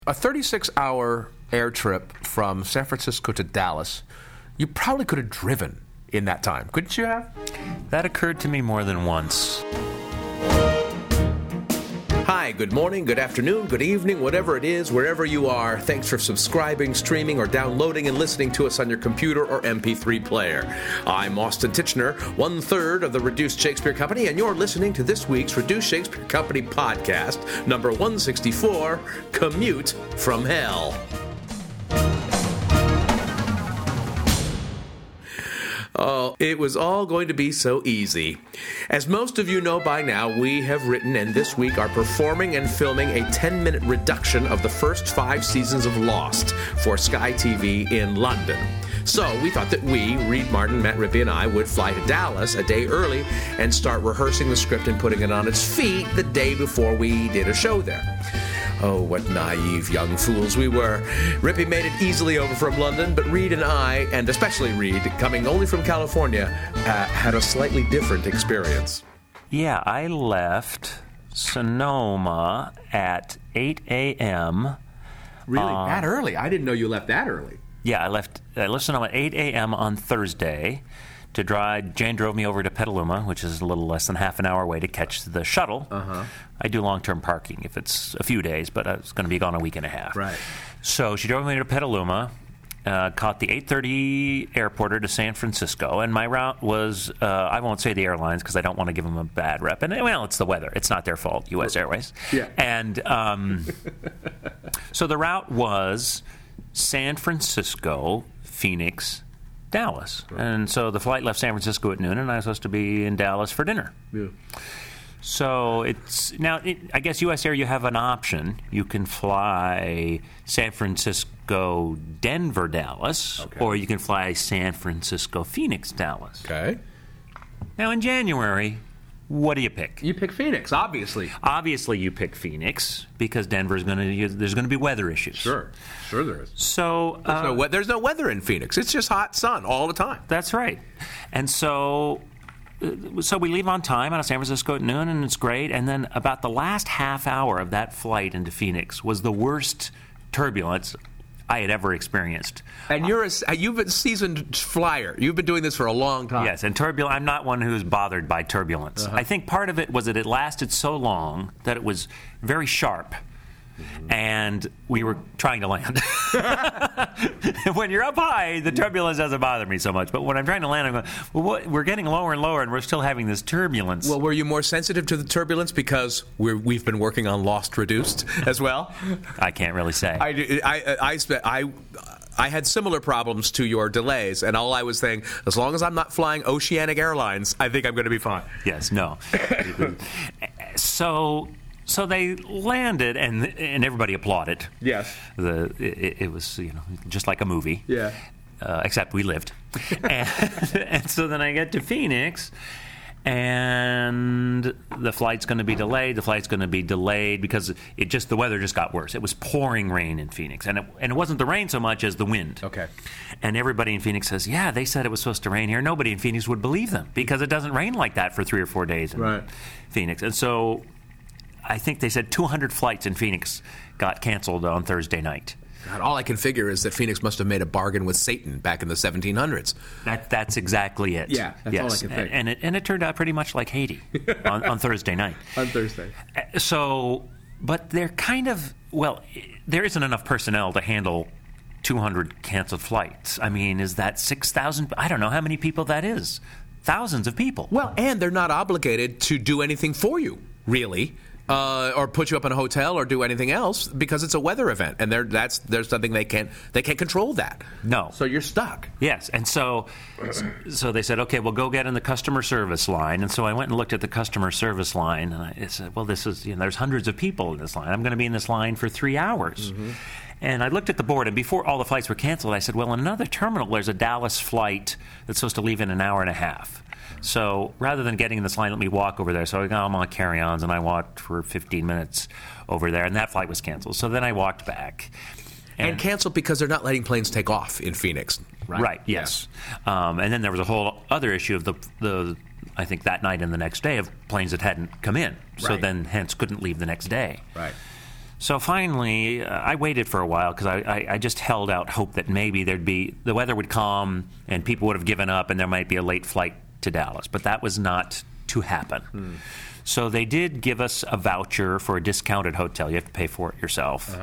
A 36-hour air trip from San Francisco to Dallas, you probably could have driven in that time, couldn't you have? That occurred to me more than once. Hi, good morning, good afternoon, good evening, whatever it is, wherever you are. Thanks for subscribing, streaming, or downloading and listening to us on your computer or MP3 player. I'm Austin Tichenor, one-third of the Reduced Shakespeare Company, and you're listening to this week's Reduced Shakespeare Company podcast, number 164, Commute from Hell. Oh, it was all going to be so easy. As most of you know by now, we have written and this week are performing and filming a 10-minute reduction of the first 5 seasons of Lost for Sky TV in London. So we thought that we, Reed Martin, Matt Rippey, and I would fly to Dallas a day early and start rehearsing the script and putting it on its feet the day before we did a show there. Oh, what naive young fools we were. Rippey made it easily over from London, but Reed and I, and especially Reed, coming only from California, had a slightly different experience. Yeah, I left Sonoma at 8 a.m. Really? That early? I didn't know you left that early. Yeah, I left Sonoma at 8 a.m. on Thursday to drive. Jane drove me over to Petaluma, which is a little less than half an hour away, to catch the shuttle. I do long-term parking if it's a few days, but I was going to be gone a week and a half. Right. So she drove me to Petaluma, caught the 8:30 airporter to San Francisco, and my route was, I won't say the airlines because I don't want to give them a bad rep. And, well, it's the weather. It's not their fault, U.S. Airways. Yeah. And so the route was San Francisco, Phoenix, Dallas. Right. And so the flight left San Francisco at noon, and I was supposed to be in Dallas for dinner. Yeah. So it's now, I guess U.S. Air, you have an option. You can fly San Francisco, Denver, Dallas, okay, or you can fly San Francisco, Phoenix, Dallas. Okay. Now in January, what do you pick? You pick Phoenix, obviously. Obviously, you pick Phoenix because Denver's there's going to be weather issues. Sure there is. So there's no weather in Phoenix. It's just hot sun all the time. That's right. And so we leave on time out of San Francisco at noon, and it's great. And then about the last half hour of that flight into Phoenix was the worst turbulence I had ever experienced. And you've been a seasoned flyer. You've been doing this for a long time. Yes, and I'm not one who's bothered by turbulence. I think part of it was that it lasted so long that it was very sharp. And we were trying to land. When you're up high, the turbulence doesn't bother me so much. But when I'm trying to land, I'm going, well, we're getting lower and lower, and we're still having this turbulence. Well, were you more sensitive to the turbulence because we've been working on Lost Reduced as well? I can't really say. I had similar problems to your delays, and all I was saying, as long as I'm not flying Oceanic Airlines, I think I'm going to be fine. Yes, no. So they landed, and everybody applauded. Yes. It was, just like a movie. Yeah. Except we lived. And so then I get to Phoenix, and the flight's going to be delayed. The flight's going to be delayed because the weather just got worse. It was pouring rain in Phoenix, and it wasn't the rain so much as the wind. Okay. And everybody in Phoenix says, yeah, they said it was supposed to rain here. Nobody in Phoenix would believe them because it doesn't rain like that for 3 or 4 days in Phoenix. And so I think they said 200 flights in Phoenix got canceled on Thursday night. God, all I can figure is that Phoenix must have made a bargain with Satan back in the 1700s. That's exactly it. Yeah, that's all I can think. And it turned out pretty much like Haiti on Thursday night. On Thursday. So, but they're kind of, there isn't enough personnel to handle 200 canceled flights. I mean, is that 6,000? I don't know how many people that is. Thousands of people. Well, and they're not obligated to do anything for you, really. Or put you up in a hotel or do anything else because it's a weather event, and there's something they can't control that. No, so you're stuck. Yes, and so they said, okay, well, go get in the customer service line, and so I went and looked at the customer service line, and I said, well, this is there's hundreds of people in this line. I'm going to be in this line for 3 hours. Mm-hmm. And I looked at the board, and before all the flights were canceled, I said, well, in another terminal, there's a Dallas flight that's supposed to leave in an hour and a half. So rather than getting in this line, let me walk over there. So I'm on carry-ons, and I walked for 15 minutes over there, and that flight was canceled. So then I walked back. And canceled because they're not letting planes take off in Phoenix, right? Right, yes. Yeah. And then there was a whole other issue of the I think that night and the next day of planes that hadn't come in. So then hence couldn't leave the next day. Right. So finally, I waited for a while because I just held out hope that maybe the weather would calm and people would have given up and there might be a late flight to Dallas. But that was not to happen. So they did give us a voucher for a discounted hotel. You have to pay for it yourself.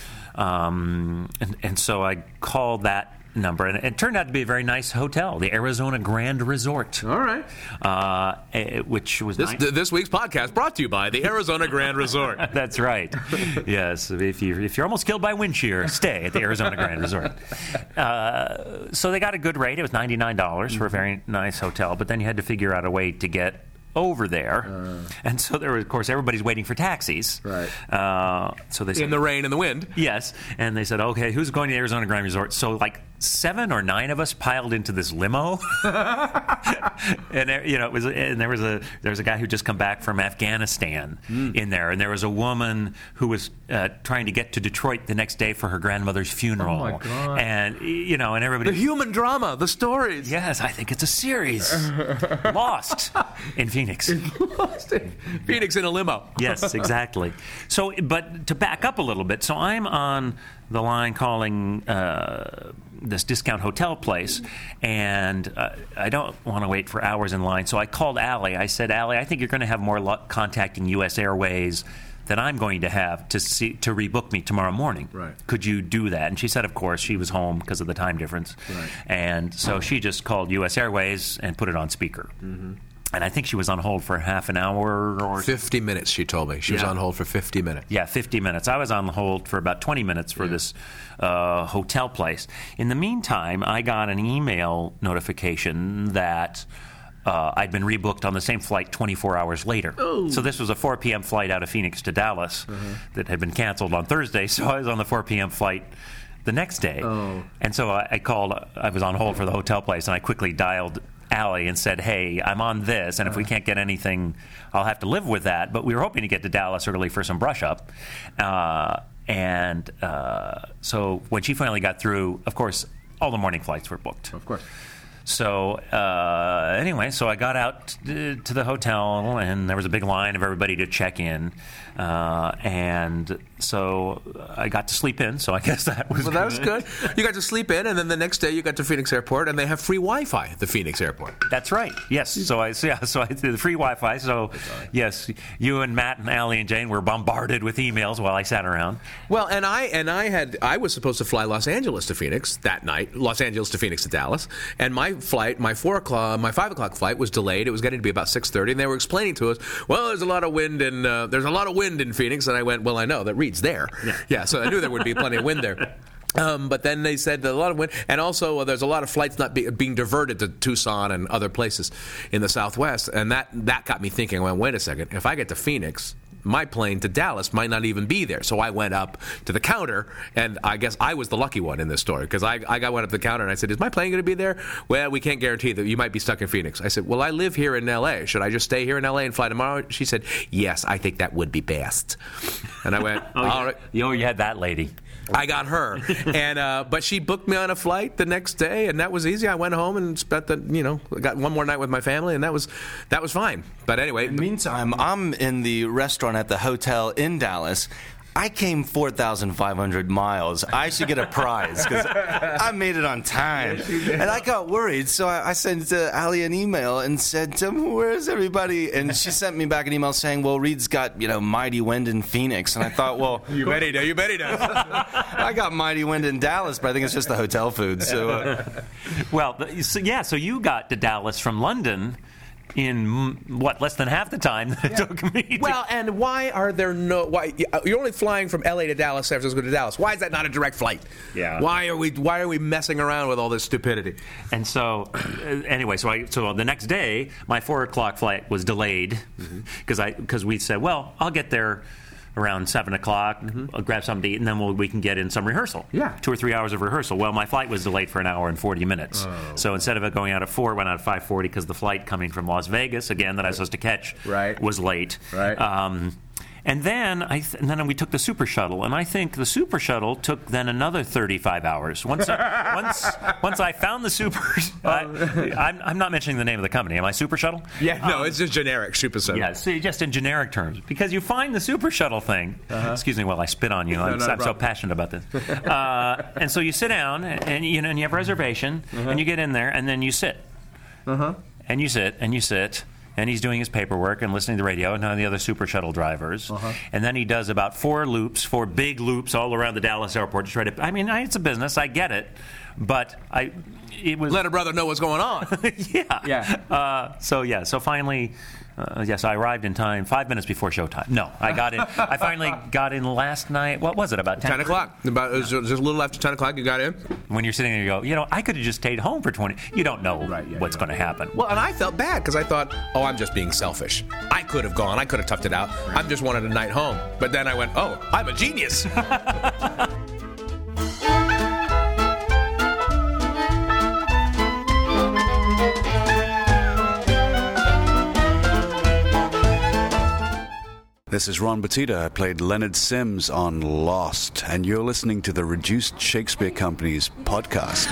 And so I called that number, and it turned out to be a very nice hotel, the Arizona Grand Resort. All right. Which was this week's podcast brought to you by the Arizona Grand Resort. That's right. Yes, if you're almost killed by wind shear, stay at the Arizona Grand Resort. So they got a good rate. It was $99 for a very nice hotel, but then you had to figure out a way to get over there, and so there was, of course, everybody's waiting for taxis. Right. So they said, in the rain and the wind. Yes, and they said, okay, who's going to the Arizona Grand Resort? So like 7 or 9 of us piled into this limo, and there was a guy who just come back from Afghanistan in there, and there was a woman who was trying to get to Detroit the next day for her grandmother's funeral. Oh my God! And and everybody, the human drama, the stories. Yes, I think it's a series. Lost in Phoenix. Lost in Phoenix in a limo. Yes, exactly. So, but to back up a little bit, so I'm on the line calling this discount hotel place, and I don't want to wait for hours in line. So I called Allie. I said, Allie, I think you're going to have more luck contacting U.S. Airways than I'm going to have to rebook me tomorrow morning. Right. Could you do that? And she said, of course. She was home because of the time difference. Right. And so she just called U.S. Airways and put it on speaker. Mm-hmm. And I think she was on hold for half an hour or 50 minutes, she told me. She was on hold for 50 minutes. Yeah, 50 minutes. I was on hold for about 20 minutes for this hotel place. In the meantime, I got an email notification that I'd been rebooked on the same flight 24 hours later. Oh. So this was a 4 p.m. flight out of Phoenix to Dallas that had been canceled on Thursday. So I was on the 4 p.m. flight the next day. Oh. And so I called. I was on hold for the hotel place, and I quickly dialed Allie and said, hey, I'm on this, and if we can't get anything, I'll have to live with that. But we were hoping to get to Dallas early for some brush-up. So when she finally got through, of course, all the morning flights were booked. Of course. So anyway, so I got out to the hotel, and there was a big line of everybody to check in. And so I got to sleep in, so I guess that was good. That was good. You got to sleep in, and then the next day you got to Phoenix Airport, and they have free Wi-Fi at the Phoenix Airport. That's right. Yes. So I did the free Wi-Fi. So yes, you and Matt and Allie and Jane were bombarded with emails while I sat around. Well, and I was supposed to fly Los Angeles to Phoenix that night, Los Angeles to Phoenix to Dallas, and my flight, my 5 o'clock flight was delayed. It was getting to be about 6:30, and they were explaining to us, well, there's a lot of wind in Phoenix, and I went, well, I know that Reed's there. Yeah, so I knew there would be plenty of wind there. But then they said that a lot of wind, and also there's a lot of flights not being diverted to Tucson and other places in the Southwest, and that got me thinking, well, wait a second, if I get to Phoenix, my plane to Dallas might not even be there. So I went up to the counter, and I guess I was the lucky one in this story, because I went up to the counter and I said, is my plane going to be there? Well, we can't guarantee that. You might be stuck in Phoenix. I said, well, I live here in L.A. Should I just stay here in L.A. and fly tomorrow? She said, yes, I think that would be best. And I went, all right. You had that lady. I got her, and but she booked me on a flight the next day, and that was easy. I went home and spent got one more night with my family, and that was fine. But anyway, meantime, I'm in the restaurant at the hotel in Dallas. I came 4,500 miles. I should get a prize because I made it on time. And I got worried, so I sent Allie an email and said, where's everybody? And she sent me back an email saying, well, Reed's got, mighty wind in Phoenix. And I thought, well... You bet he does. I got mighty wind in Dallas, but I think it's just the hotel food. So, so you got to Dallas from London in less than half the time that it took me. Well, and why you're only flying from LA to Dallas, San Francisco to Dallas? Why is that not a direct flight? Yeah. Why are we messing around with all this stupidity? And so anyway, so the next day my 4 o'clock flight was delayed because we said, well, I'll get there around 7 o'clock, I'll grab something to eat, and then we can get in some rehearsal. Yeah. 2 or 3 hours of rehearsal. Well, my flight was delayed for an hour and 40 minutes. Oh. So instead of it going out at 4, it went out at 5:40 because the flight coming from Las Vegas, again, that I was supposed to catch, Right. was late. Right. And then we took the Super Shuttle, and I think the Super Shuttle took then another 35 hours. Once I found the Super, I'm not mentioning the name of the company. Am I Super Shuttle? Yeah, no, it's just generic Super Shuttle. Yeah, see, just in generic terms, because you find the Super Shuttle thing. Excuse me while I spit on you. I'm so passionate about this. And so you sit down, and you have a reservation, and you get in there, and then you sit. And you sit, and you sit, and he's doing his paperwork and listening to the radio and none of the other Super Shuttle drivers. And then he does about 4 big loops all around the Dallas airport to try to... I mean, it's a business, I get it, but it was... Let a brother know what's going on. Yeah. So finally... yes, I arrived in time 5 minutes before showtime. No, I got in. I finally got in last night. What was it, about 10 o'clock? It was just a little after 10 o'clock you got in. When you're sitting there, you go, I could have just stayed home for 20. You don't know what's going to happen. Well, and I felt bad because I thought, I'm just being selfish. I could have gone. I could have toughed it out. I just wanted a night home. But then I went, I'm a genius. This is Ron Batita. I played Leonard Sims on Lost, and you're listening to the Reduced Shakespeare Company's podcast.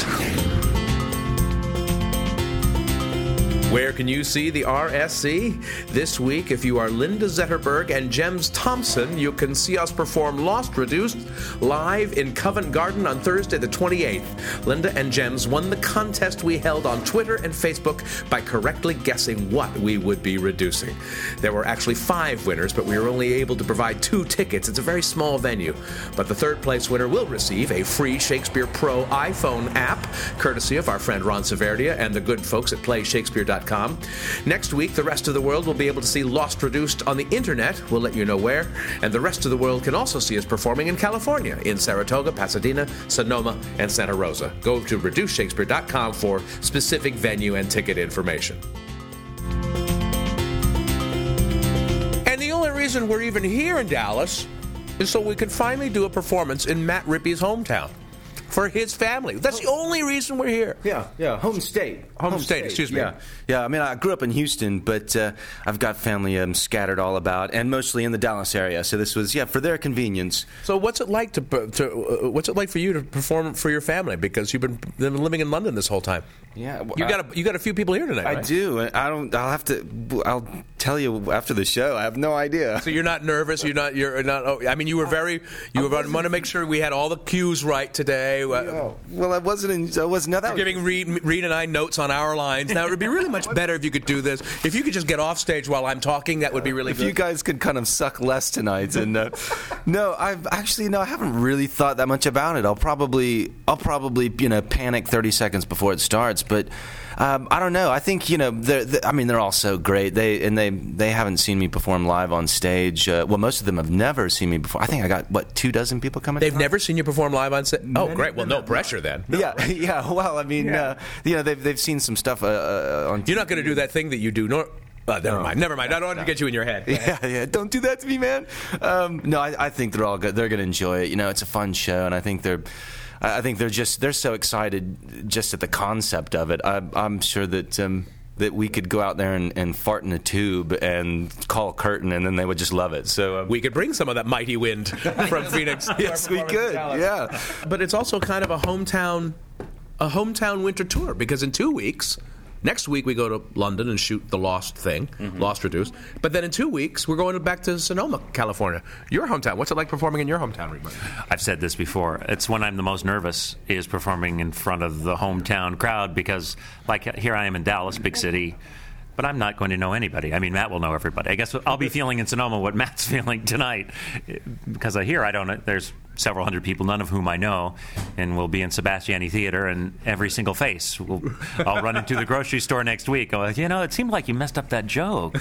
Where can you see the RSC? This week, if you are Linda Zetterberg and Jems Thompson, you can see us perform Lost Reduced live in Covent Garden on Thursday the 28th. Linda and Jems won the contest we held on Twitter and Facebook by correctly guessing what we would be reducing. There were actually 5 winners, but we were only able to provide 2 tickets. It's a very small venue. But the third place winner will receive a free Shakespeare Pro iPhone app, courtesy of our friend Ron Severdia and the good folks at PlayShakespeare.com. Next week, the rest of the world will be able to see Lost Reduced on the internet. We'll let you know where. And the rest of the world can also see us performing in California, in Saratoga, Pasadena, Sonoma, and Santa Rosa. Go to ReducedShakespeare.com for specific venue and ticket information. And the only reason we're even here in Dallas is so we can finally do a performance in Matt Rippey's hometown. For his family. That's the only reason we're here. Yeah. Home state. Excuse me. Yeah. I mean, I grew up in Houston, but I've got family scattered all about, and mostly in the Dallas area. So this was, for their convenience. So what's it like what's it like for you to perform for your family? Because you've been living in London this whole time. Yeah. Well, you got a few people here tonight, right? I do. I'll tell you after the show. I have no idea. So you're not nervous. You're not. I mean, you were very. You want to make sure we had all the cues right today. Well, I wasn't. You're giving Reed and I notes on our lines. Now it would be really much better if you could do this. If you could just get off stage while I'm talking, that would be really good. If you guys could kind of suck less tonight, and I haven't really thought that much about it. I'll probably panic 30 seconds before it starts, but. I don't know. I think they're all so great. They haven't seen me perform live on stage. Well, most of them have never seen me before. I think I got 24 people coming. They've never seen you perform live on stage. Oh, great. Well, no pressure then. No. Yeah. Well, I mean, they've seen some stuff on. You're not going to do that thing that you do. Never mind. I don't want to get you in your head. Yeah. Don't do that to me, man. No, I think they're all good. They're going to enjoy it. It's a fun show, and I think they're so excited just at the concept of it. I'm sure that we could go out there and fart in a tube and call a curtain, and then they would just love it. So we could bring some of that mighty wind from Phoenix. Yes, we could. Yeah, but it's also kind of a hometown winter tour, because in 2 weeks. Next week, we go to London and shoot the Lost thing, Lost Reduced. But then in 2 weeks, we're going back to Sonoma, California. Your hometown. What's it like performing in your hometown, Reed? I've said this before. It's when I'm the most nervous is performing in front of the hometown crowd, because, here I am in Dallas, big city, but I'm not going to know anybody. I mean, Matt will know everybody. I guess I'll be feeling in Sonoma what Matt's feeling tonight, because I don't know. There's several hundred people, none of whom I know, and we'll be in Sebastiani Theater, and every single face. I'll run into the grocery store next week. It seemed like you messed up that joke.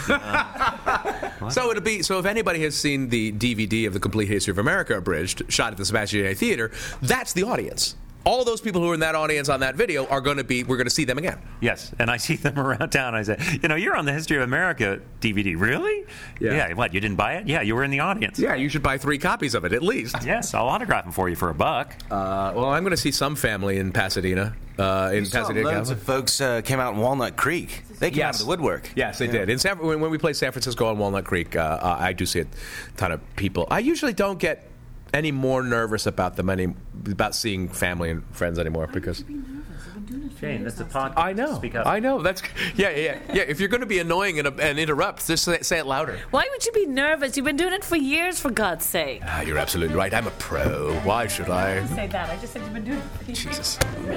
So if anybody has seen the DVD of The Complete History of America abridged, shot at the Sebastiani Theater, that's the audience. all those people who are in that audience on that video we're going to see them again. Yes, and I see them around town. I say, you're on the History of America DVD. Really? Yeah. What, you didn't buy it? Yeah, you were in the audience. Yeah, you should buy 3 copies of it, at least. Yes, I'll autograph them for you for $1. Well, I'm going to see some family in Pasadena. Loads of folks came out in Walnut Creek. They came out of the woodwork. Yes, they did. When we play San Francisco on Walnut Creek, I do see a ton of people. I usually don't get any more nervous about about seeing family and friends anymore because. Jane, that's a podcast. I know. That's yeah. If you're going to be annoying and interrupt, just say it louder. Why would you be nervous? You've been doing it for years, for God's sake. You're absolutely right. I'm a pro. Why should I? I didn't say that. I just said you've been doing it for years. Jesus.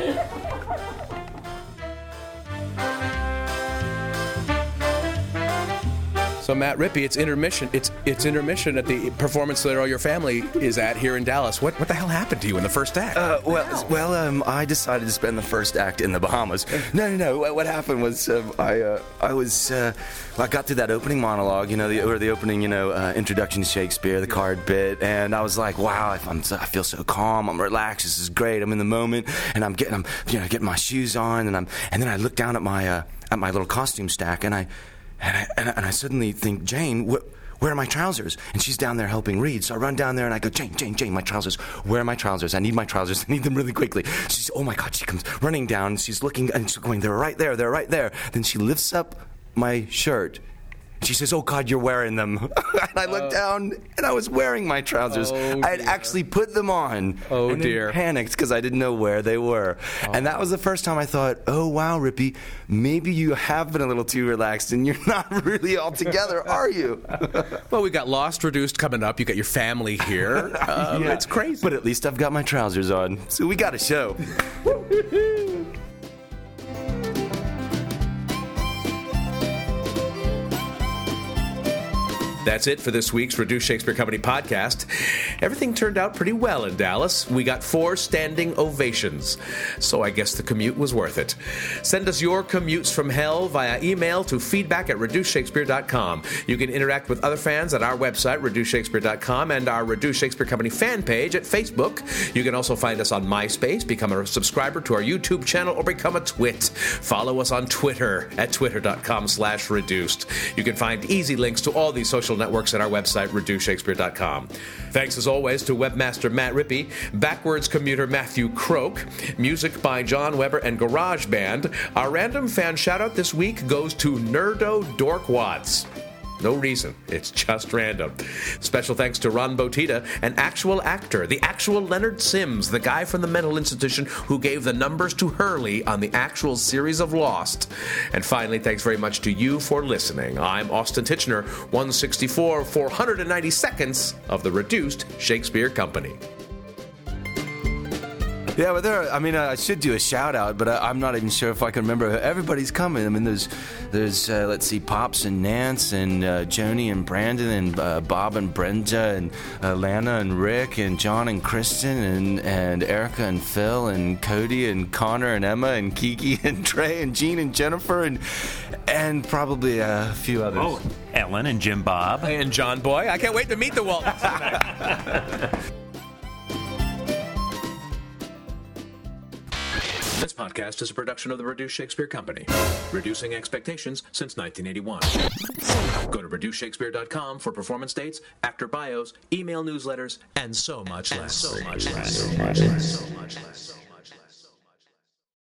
So Matt Rippey, it's intermission. It's intermission at the performance that all your family is at here in Dallas. What the hell happened to you in the first act? I decided to spend the first act in the Bahamas. No. What happened was I got through that opening monologue, the opening, introduction to Shakespeare, the card bit, and I was like, wow, I feel so calm. I'm relaxed. This is great. I'm in the moment, and I'm getting my shoes on, and then I look down at my little costume stack, and I suddenly think, Jane, where are my trousers? And she's down there helping read. So I run down there and I go, Jane, my trousers. Where are my trousers? I need my trousers. I need them really quickly. She's, oh my God, she comes running down. She's looking and she's going, they're right there. Then she lifts up my shirt. She says, oh, God, you're wearing them. And I looked down, and I was wearing my trousers. I had actually put them on. Oh, and dear. Then panicked because I didn't know where they were. And that was the first time I thought, oh, wow, Rippey, maybe you have been a little too relaxed, and you're not really all together, are you? Well, we got Lost Reduced coming up. You got your family here. It's crazy. But at least I've got my trousers on, so we got a show. That's it for this week's Reduced Shakespeare Company podcast. Everything turned out pretty well in Dallas. We got 4 standing ovations, so I guess the commute was worth it. Send us your commutes from hell via email to feedback@reducedshakespeare.com. You can interact with other fans at our website, reducedshakespeare.com, and our Reduced Shakespeare Company fan page at Facebook. You can also find us on MySpace, become a subscriber to our YouTube channel, or become a twit. Follow us on Twitter at twitter.com/reduced. You can find easy links to all these social networks at our website, reducedshakespeare.com. Thanks as always to webmaster Matt Rippey, backwards commuter Matthew Croak, music by John Weber and GarageBand. Our random fan shoutout this week goes to Nerdo Dork Watts. No reason. It's just random. Special thanks to Ron Botita, an actual actor, the actual Leonard Sims, the guy from the mental institution who gave the numbers to Hurley on the actual series of Lost. And finally, thanks very much to you for listening. I'm Austin Tichenor, 164 490 of the Reduced Shakespeare Company. Yeah, but I should do a shout out, but I'm not even sure if I can remember. Everybody's coming. I mean, there's let's see, Pops and Nance and Joni and Brandon and Bob and Brenda and Lana and Rick and John and Kristen and Erica and Phil and Cody and Connor and Emma and Kiki and Trey and Jean and Jennifer and probably a few others. Oh, Ellen and Jim Bob. And John Boy. I can't wait to meet the Waltons tonight. This podcast is a production of the Reduced Shakespeare Company, reducing expectations since 1981. Go to reducedshakespeare.com for performance dates, actor bios, email newsletters, and so much less.